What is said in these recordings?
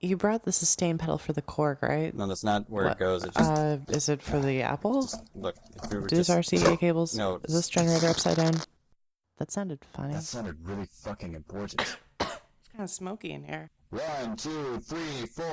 You brought the sustain pedal for the Korg, right? No, that's not where What? it goes. It just Is it for the Apple? look. If we were Do these just RCA cables? no. Is this generator upside down? That sounded funny. That sounded really fucking important. It's kind of smoky in here. 1, 2, 3, 4.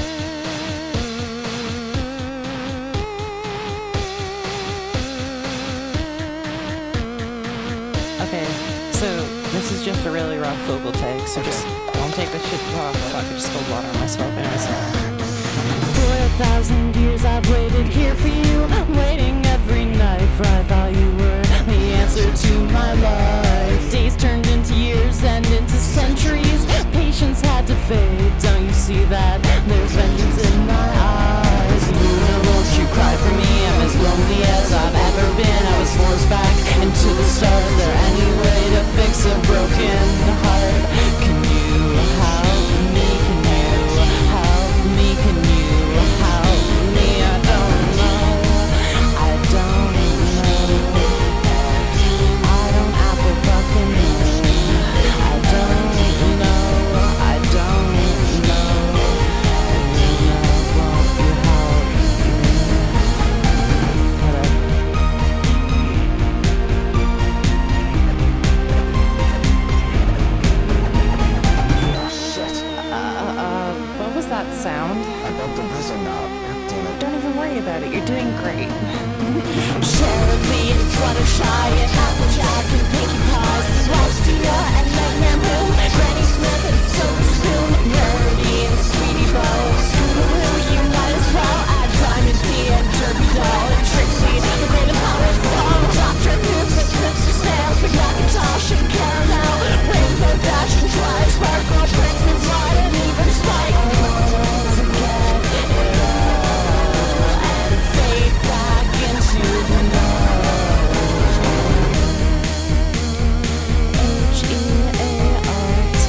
Okay, so this is just a really rough vocal take, so just don't take this shit. Oh fuck, I just spilled water on myself. Anyways. For 1,000 years I've waited here for you, waiting every night, for I thought you were the answer to my life. Days turned into years and into centuries, patience had to fade, don't you see that? There's vengeance in my eyes. Universe, you cry for me, I'm as lonely as I've ever been. I was forced back into the stars, is there any way to fix a broken heart? Can you help me? Can you help me? Can you help me? I don't know. I don't know. I don't apple fucking know. I don't know. I don't know. Won't you help me? What was that sound? I bumped the whistle knob. God damn it. Don't even worry about it. You're doing great. Cherubim and Fluttershy and Applejack and Pinkie Pie, Celestia and Nightmare Moon, Granny Smith and Silver Spoon, Rarity and Sweetie Belle, Scootaloo, you might as well add Diamond T and Derby Doll and Trixie, the Great and Powerful, Dr. Noobs and Sister Snails, Big Macintosh and Caramel, Rainbow Dash and Fly Sparkle, Princeton Slide and even Spike. And fade back into the night. H-E-A-R-T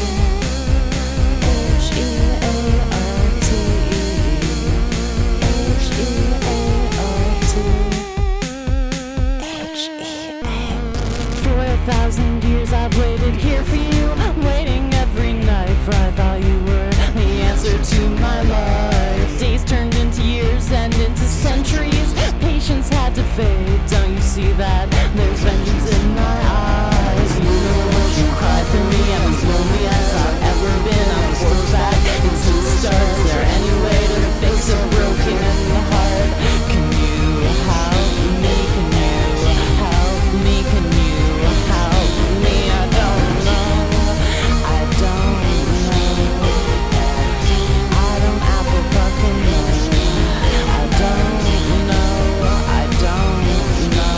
H-E-A-R-T H-E-A-R-T For 1,000 years I've waited here for you, waiting every night, for I thought you were the answer to my life. Days turned into years and into centuries, patience had to fade, don't you see that? There's vengeance in my eyes. You know what you cry for me, I'm as lonely as I've ever been. I'm forced back into the stars, is there any way to fix a broken heart? Can you help me? Can you help me? Can you help me? I don't know. I don't know. I don't apple fucking know. I don't know. I don't know.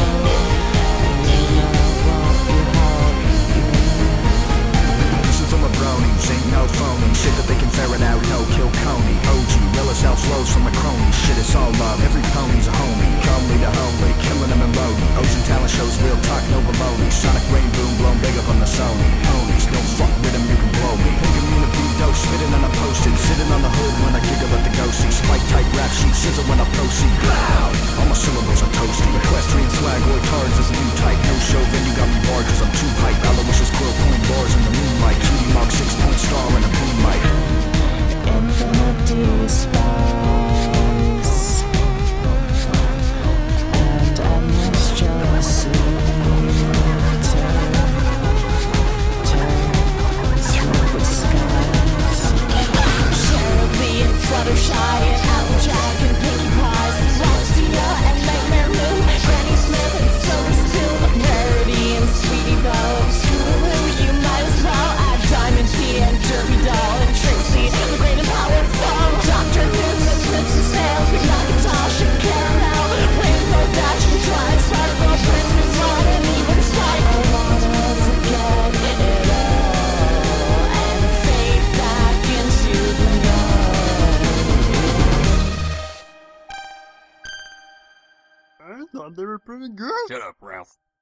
Won't you help me? Listen to my bronies, ain't no phony. Shit that they can ferret out, no kill Coney. OG, Real self flows from my cronies. Shit, it's all love, every pony's a homie. Comely to homely, killing them and loading. Ocean talent shows, real talk, no baloney. Sonic rain boom, blown big up on the Sony. Ponies, don't fuck with them, you can blow me. Pink immunity dose, spitting on a post-it. Sitting on the hood when I giggle at the ghosty. Spike tight rap sheet, sizzle when I proceed. Blow! All my syllables are toasty. Equestrian swag, boy cards is a new type. No show venue got me barred cause I'm too hype. Aloysius quill point bars in the moonlight. Cutie mark 6-point star and a boom mic. Infinity spice and endless jealousy tear through the skies. Cherubim and Fluttershy and Applejack and Pinkie Pie, Celestia and Nightmare Moon, Granny Smith and Silver Spoon, Rarity and Sweetie Belle, Scootaloo, you might as well add Diamond T and Derby Doll and Trixie, the Great and Powerful, Dr. Noobs and Simpson Snails, Big Macintosh and Caramel, Rainbow Dash and Fly Sparkle, Princeton Slide and even Spike. I wanna forget it all and fade back into the night. I thought they were pretty good. Shut up, Ralph.